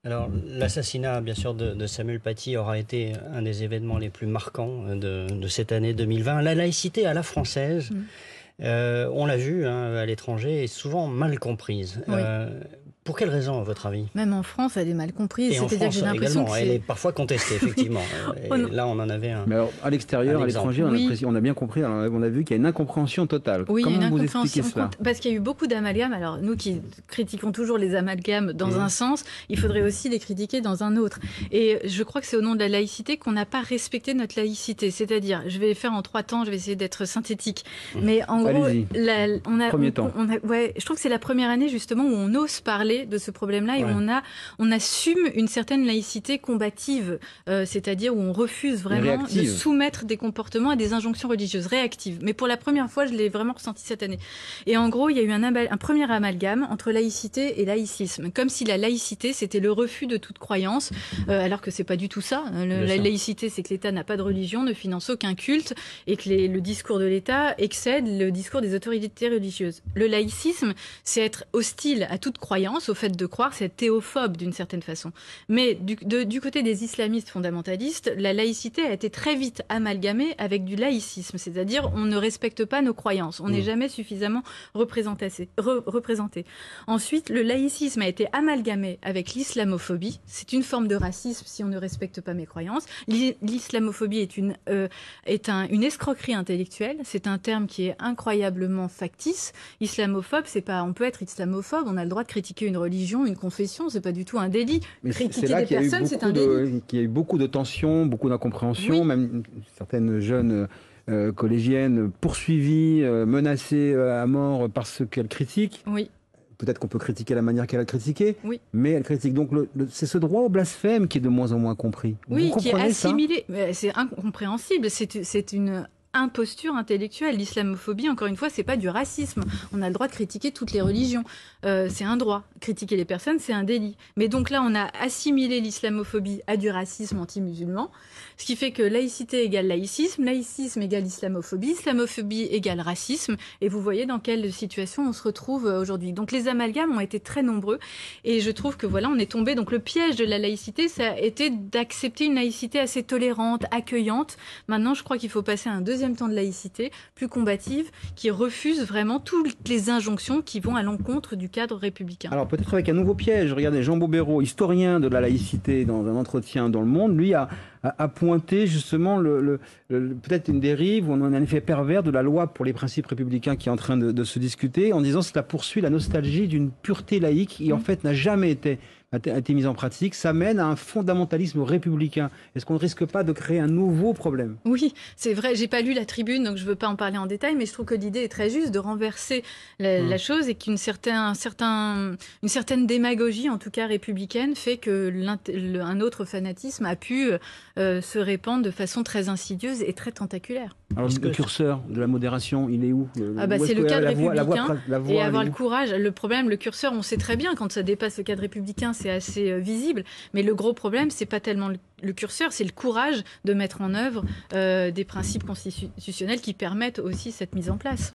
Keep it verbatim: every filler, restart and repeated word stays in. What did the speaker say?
Alors, l'assassinat, bien sûr, de, de Samuel Paty aura été un des événements les plus marquants de, de cette année deux mille vingt. La laïcité à la française, mmh. euh, on l'a vu hein, à l'étranger, est souvent mal comprise. Oui. Euh, pour quelles raisons, à votre avis? Même en France, elle est mal comprise. Et en C'est-à-dire France que j'ai l'impression également, que elle est parfois contestée, effectivement. Et oh là, on en avait un. Mais alors, à l'extérieur, à l'étranger, on, oui. on a bien compris, alors, on a vu qu'il y a une incompréhension totale. Oui, Comment il y a une vous incompréhension expliquez cela? Parce qu'il y a eu beaucoup d'amalgames. Alors, nous qui critiquons toujours les amalgames dans mmh. un sens, il faudrait aussi les critiquer dans un autre. Et je crois que c'est au nom de la laïcité qu'on n'a pas respecté notre laïcité. C'est-à-dire, je vais faire en trois temps, je vais essayer d'être synthétique. Mmh. Mais en gros, la, on a, Premier on, temps. On a, ouais, je trouve que c'est la première année justement où on ose parler de ce problème-là et ouais. où on a on assume une certaine laïcité combative, euh, c'est-à-dire où on refuse vraiment de soumettre des comportements à des injonctions religieuses réactives. Mais pour la première fois, je l'ai vraiment ressenti cette année. Et en gros, il y a eu un, un premier amalgame entre laïcité et laïcisme, comme si la laïcité, c'était le refus de toute croyance, euh, alors que c'est pas du tout ça. Le, la laïcité, c'est que l'État n'a pas de religion, ne finance aucun culte, et que les, le discours de l'État excède le discours des autorités religieuses. Le laïcisme, c'est être hostile à toute croyance, au fait de croire, c'est être théophobe d'une certaine façon. Mais du, de, du côté des islamistes fondamentalistes, la laïcité a été très vite amalgamée avec du laïcisme, c'est-à-dire on ne respecte pas nos croyances, on n'est mmh. jamais suffisamment représenté, re, représenté. Ensuite, le laïcisme a été amalgamé avec l'islamophobie, c'est une forme de racisme si on ne respecte pas mes croyances. L'islamophobie est, une, euh, est un, une escroquerie intellectuelle, c'est un terme qui est incroyablement factice. Islamophobe, c'est pas, on peut être islamophobe, on a le droit de critiquer une religion, une confession, c'est pas du tout un délit. Mais critiquer là des personnes, c'est un de, délit. Il y a eu beaucoup de tensions, beaucoup d'incompréhension, oui. même certaines jeunes euh, collégiennes poursuivies, euh, menacées euh, à mort parce qu'elles critiquent. Oui. Peut-être qu'on peut critiquer la manière qu'elle a critiqué, oui. mais elle critique. Donc le, le, c'est ce droit au blasphème qui est de moins en moins compris. Oui, Vous qui est comprenez assimilé. C'est incompréhensible. C'est, c'est une imposture intellectuelle. L'islamophobie, encore une fois, c'est pas du racisme. On a le droit de critiquer toutes les religions. Euh, c'est un droit. Critiquer les personnes, c'est un délit. Mais donc là, on a assimilé l'islamophobie à du racisme anti-musulman, ce qui fait que laïcité égale laïcisme, laïcisme égale islamophobie, islamophobie égale racisme. Et vous voyez dans quelle situation on se retrouve aujourd'hui. Donc les amalgames ont été très nombreux. Et je trouve que voilà, on est tombé. Donc le piège de la laïcité, ça a été d'accepter une laïcité assez tolérante, accueillante. Maintenant, je crois qu'il faut passer à un deuxième temps de laïcité, plus combative, qui refuse vraiment toutes les injonctions qui vont à l'encontre du cadre républicain. Alors peut-être avec un nouveau piège. Regardez, Jean Bobéro, historien de la laïcité dans un entretien dans Le Monde, lui a, a, a pointé justement le, le, le, peut-être une dérive ou un effet pervers de la loi pour les principes républicains qui est en train de, de se discuter, en disant que cela poursuit la nostalgie d'une pureté laïque qui en fait n'a jamais été a été mise en pratique, ça mène à un fondamentalisme républicain. Est-ce qu'on ne risque pas de créer un nouveau problème? Oui, c'est vrai, j'ai pas lu la tribune, donc je ne veux pas en parler en détail, mais je trouve que l'idée est très juste de renverser la, mmh. la chose et qu'une certain, certain, une certaine démagogie, en tout cas républicaine, fait que le, un autre fanatisme a pu euh, se répandre de façon très insidieuse et très tentaculaire. Alors le curseur de la modération, il est où? Ah bah, C'est le cadre républicain la voie, la voie, et avoir le courage. Le problème, le curseur, on sait très bien, quand ça dépasse le cadre républicain, c'est assez euh, visible, mais le gros problème, c'est pas tellement le, le curseur, c'est le courage de mettre en œuvre euh, des principes constitutionnels qui permettent aussi cette mise en place.